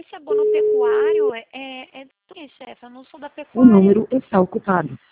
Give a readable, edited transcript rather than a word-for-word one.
esse abono pecuário é do quê, chefe? Eu não sou da O pecuária. número está ocupado.